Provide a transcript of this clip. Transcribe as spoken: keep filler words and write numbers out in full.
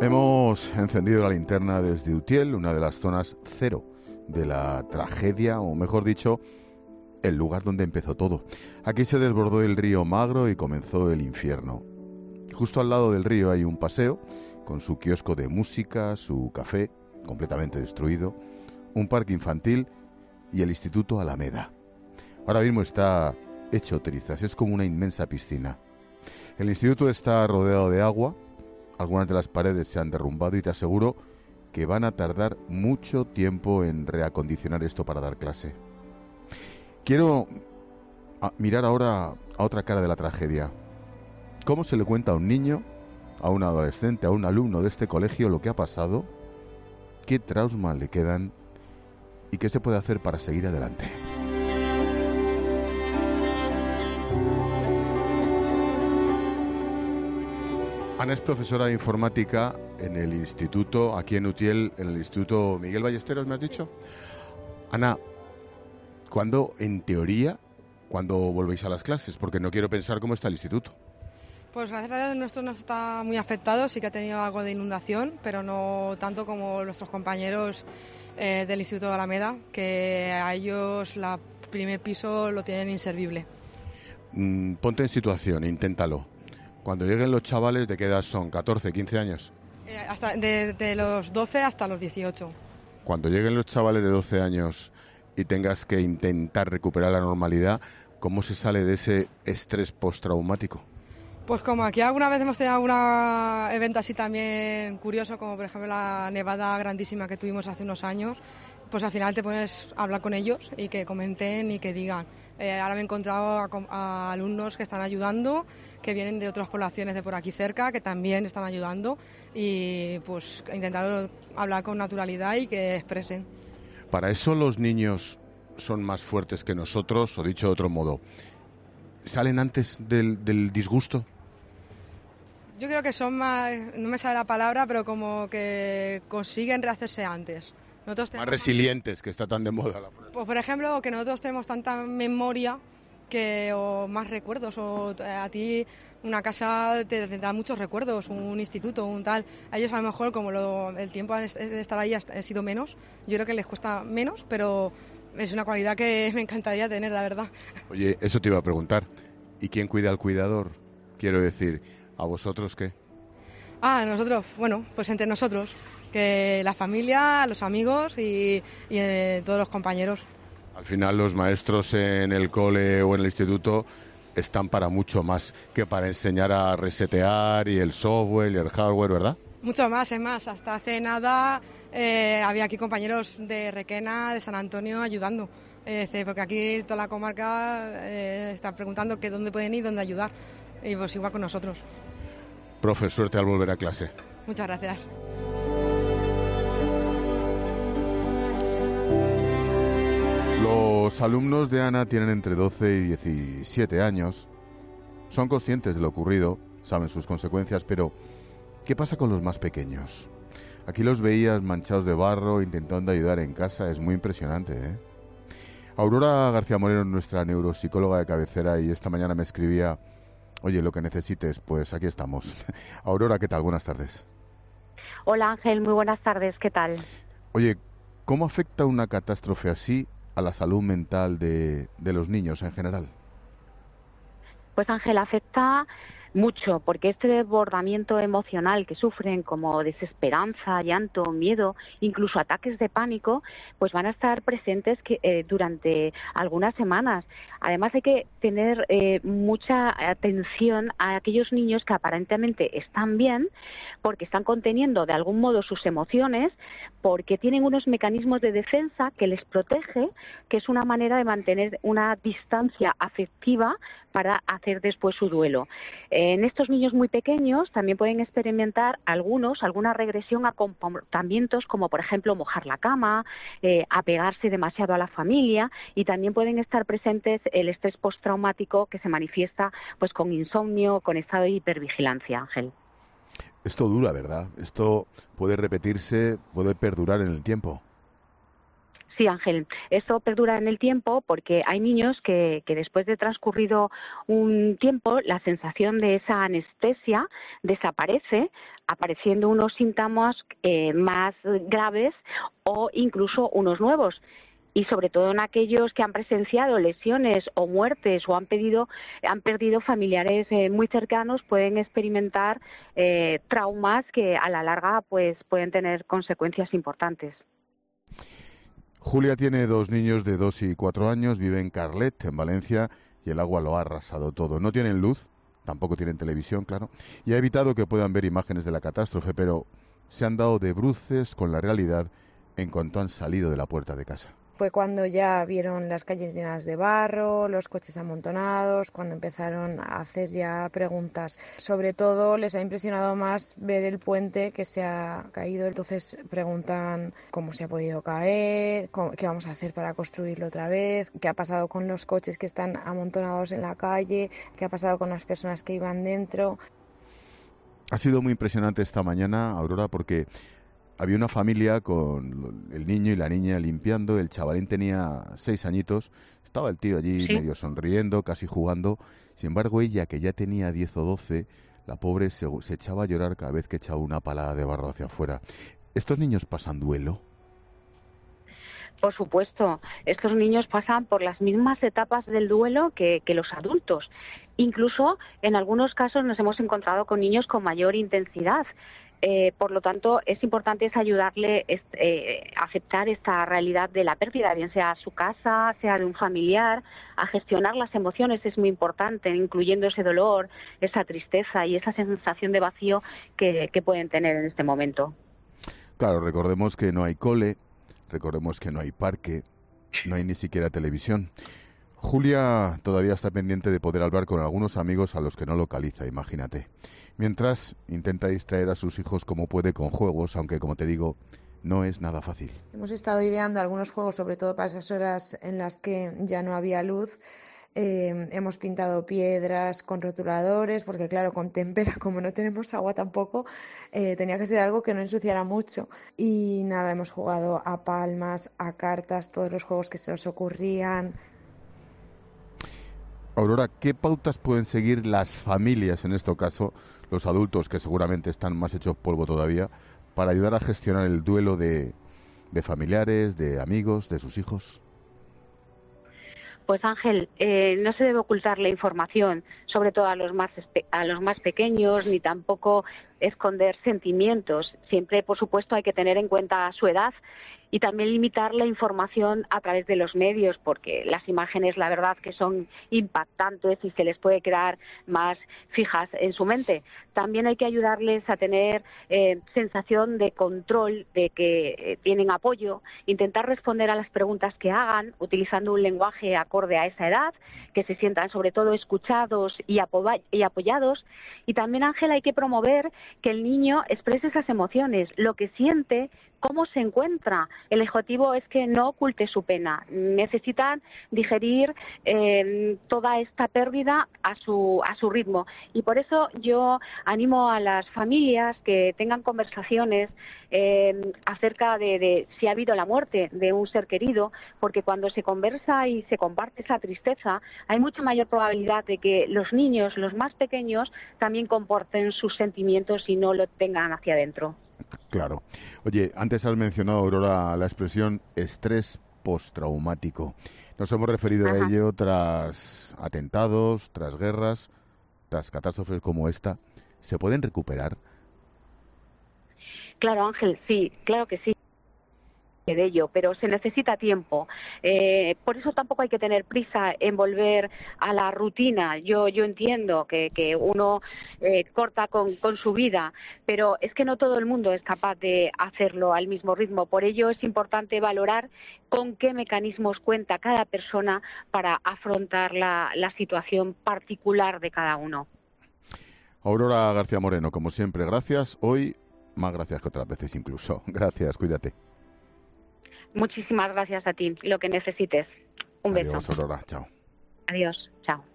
Hemos encendido la linterna desde Utiel, una de las zonas cero de la tragedia, o mejor dicho, el lugar donde empezó todo. Aquí se desbordó el río Magro y comenzó el infierno. Justo al lado del río hay un paseo, con su kiosco de música, su café, completamente destruido, un parque infantil y el Instituto Alameda. Ahora mismo está hecho trizas, es como una inmensa piscina. El instituto está rodeado de agua, algunas de las paredes se han derrumbado y te aseguro que van a tardar mucho tiempo en reacondicionar esto para dar clase. Quiero mirar ahora a otra cara de la tragedia. ¿Cómo se le cuenta a un niño, a un adolescente, a un alumno de este colegio lo que ha pasado? ¿Qué traumas le quedan? ¿Y qué se puede hacer para seguir adelante? Ana es profesora de informática en el instituto, aquí en Utiel, en el Instituto Miguel Ballesteros, ¿me has dicho? Ana, ¿cuándo, en teoría, cuándo volvéis a las clases? Porque no quiero pensar cómo está el instituto. Pues gracias a Dios nuestro no está muy afectado, sí que ha tenido algo de inundación, pero no tanto como nuestros compañeros eh, del Instituto de Alameda, que a ellos el primer piso lo tienen inservible. Mm, ponte en situación, inténtalo. Cuando lleguen los chavales, ¿de qué edad son? ¿catorce, quince años? Eh, hasta de, de los doce hasta los dieciocho. Cuando lleguen los chavales de doce años y tengas que intentar recuperar la normalidad, ¿cómo se sale de ese estrés postraumático? Pues como aquí alguna vez hemos tenido algún evento así también curioso, como por ejemplo la nevada grandísima que tuvimos hace unos años, pues al final te pones a hablar con ellos y que comenten y que digan. Eh, ahora me he encontrado a, a alumnos que están ayudando, que vienen de otras poblaciones de por aquí cerca, que también están ayudando y pues intentar hablar con naturalidad y que expresen. Para eso los niños son más fuertes que nosotros, o dicho de otro modo, ¿salen antes del, del disgusto? Yo creo que son más, no me sale la palabra, pero como que consiguen rehacerse antes. Nosotros más resilientes, que está tan de moda la frase. Pues por ejemplo, que nosotros tenemos tanta memoria que o más recuerdos, o a ti una casa te, te da muchos recuerdos, un instituto, un tal. A ellos a lo mejor, como lo, el tiempo de estar ahí ha sido menos, yo creo que les cuesta menos, pero es una cualidad que me encantaría tener, la verdad. Oye, eso te iba a preguntar. ¿Y quién cuida al cuidador? Quiero decir, ¿a vosotros qué? Ah, nosotros, bueno, pues entre nosotros, que la familia, los amigos y, y eh, todos los compañeros. Al final los maestros en el cole o en el instituto están para mucho más que para enseñar a resetear y el software y el hardware, ¿verdad? Mucho más, es más, hasta hace nada eh, había aquí compañeros de Requena, de San Antonio ayudando, eh, porque aquí toda la comarca eh, está preguntando que dónde pueden ir, dónde ayudar, y pues igual con nosotros. Profe, suerte al volver a clase. Muchas gracias. Los alumnos de Ana tienen entre doce y diecisiete años, son conscientes de lo ocurrido, saben sus consecuencias, pero ¿qué pasa con los más pequeños? Aquí los veías manchados de barro intentando ayudar en casa, es muy impresionante, ¿eh? Aurora García Moreno, nuestra neuropsicóloga de cabecera, y esta mañana me escribía: oye, lo que necesites, pues aquí estamos. Aurora, ¿qué tal? Buenas tardes. Hola Ángel, muy buenas tardes, ¿qué tal? Oye, ¿cómo afecta una catástrofe así a la salud mental de, de los niños en general? Pues Ángel, afecta mucho, porque este desbordamiento emocional que sufren, como desesperanza, llanto, miedo, incluso ataques de pánico, pues van a estar presentes que, eh, durante algunas semanas. Además hay que tener eh, mucha atención a aquellos niños que aparentemente están bien, porque están conteniendo de algún modo sus emociones, porque tienen unos mecanismos de defensa que les protege, que es una manera de mantener una distancia afectiva para hacer después su duelo. En estos niños muy pequeños también pueden experimentar algunos, alguna regresión a comportamientos como por ejemplo mojar la cama, eh, apegarse demasiado a la familia, y también pueden estar presentes el estrés postraumático que se manifiesta pues con insomnio, con estado de hipervigilancia, Ángel. Esto dura, ¿verdad? Esto puede repetirse, puede perdurar en el tiempo. Sí, Ángel, esto perdura en el tiempo porque hay niños que, que después de transcurrido un tiempo la sensación de esa anestesia desaparece, apareciendo unos síntomas eh, más graves o incluso unos nuevos. Y sobre todo en aquellos que han presenciado lesiones o muertes o han pedido, han perdido familiares eh, muy cercanos, pueden experimentar eh, traumas que a la larga pues pueden tener consecuencias importantes. Julia tiene dos niños de dos y cuatro años, vive en Carlet, en Valencia, y el agua lo ha arrasado todo. No tienen luz, tampoco tienen televisión, claro, y ha evitado que puedan ver imágenes de la catástrofe, pero se han dado de bruces con la realidad en cuanto han salido de la puerta de casa. Fue cuando ya vieron las calles llenas de barro, los coches amontonados, cuando empezaron a hacer ya preguntas. Sobre todo les ha impresionado más ver el puente que se ha caído. Entonces preguntan cómo se ha podido caer, cómo, qué vamos a hacer para construirlo otra vez, qué ha pasado con los coches que están amontonados en la calle, qué ha pasado con las personas que iban dentro. Ha sido muy impresionante esta mañana, Aurora, porque había una familia con el niño y la niña limpiando, el chavalín tenía seis añitos, estaba el tío allí ¿Sí? medio sonriendo, casi jugando. Sin embargo, ella, que ya tenía diez o doce, la pobre se, se echaba a llorar cada vez que echaba una palada de barro hacia afuera. ¿Estos niños pasan duelo? Por supuesto, estos niños pasan por las mismas etapas del duelo que, que los adultos. Incluso, en algunos casos, nos hemos encontrado con niños con mayor intensidad. Eh, por lo tanto, es importante es ayudarle a eh, aceptar esta realidad de la pérdida, bien sea su casa, sea de un familiar, a gestionar las emociones es muy importante, incluyendo ese dolor, esa tristeza y esa sensación de vacío que, que pueden tener en este momento. Claro, recordemos que no hay cole, recordemos que no hay parque, no hay ni siquiera televisión. Julia todavía está pendiente de poder hablar con algunos amigos a los que no localiza, imagínate. Mientras intenta distraer a sus hijos como puede con juegos, aunque como te digo, no es nada fácil. Hemos estado ideando algunos juegos, sobre todo para esas horas en las que ya no había luz. Eh, hemos pintado piedras con rotuladores, porque claro, con témpera, como no tenemos agua tampoco, eh, tenía que ser algo que no ensuciara mucho. Y nada, hemos jugado a palmas, a cartas, todos los juegos que se nos ocurrían. Aurora, ¿qué pautas pueden seguir las familias, en este caso, los adultos que seguramente están más hechos polvo todavía, para ayudar a gestionar el duelo de, de familiares, de amigos, de sus hijos? Pues Ángel, eh, no se debe ocultar la información, sobre todo a los más a los más pequeños, ni tampoco esconder sentimientos. Siempre, por supuesto, hay que tener en cuenta su edad y también limitar la información a través de los medios, porque las imágenes, la verdad, que son impactantes y se les puede quedar más fijas en su mente. También hay que ayudarles a tener eh, sensación de control, de que eh, tienen apoyo, intentar responder a las preguntas que hagan, utilizando un lenguaje acorde a esa edad, que se sientan sobre todo escuchados y, apo- y apoyados. Y también, Ángel, hay que promover que el niño exprese esas emociones, lo que siente, cómo se encuentra. El objetivo es que no oculte su pena. Necesitan digerir eh, toda esta pérdida a su, a su ritmo. Y por eso yo animo a las familias que tengan conversaciones eh, acerca de, de si ha habido la muerte de un ser querido, porque cuando se conversa y se comparte esa tristeza, hay mucha mayor probabilidad de que los niños, los más pequeños, también comporten sus sentimientos y no lo tengan hacia adentro. Claro. Oye, antes has mencionado, Aurora, la expresión estrés postraumático. Nos hemos referido Ajá. a ello tras atentados, tras guerras, tras catástrofes como esta. ¿Se pueden recuperar? Claro, Ángel, sí, claro que sí. de ello, pero se necesita tiempo. Eh, por eso tampoco hay que tener prisa en volver a la rutina. Yo yo entiendo que, que uno eh, corta con, con su vida, pero es que no todo el mundo es capaz de hacerlo al mismo ritmo. Por ello es importante valorar con qué mecanismos cuenta cada persona para afrontar la, la situación particular de cada uno. Aurora García Moreno, como siempre, gracias. Hoy, más gracias que otras veces incluso. Gracias, cuídate. Muchísimas gracias a ti, lo que necesites. Un Adiós, beso. Aurora, chao. Adiós, chao.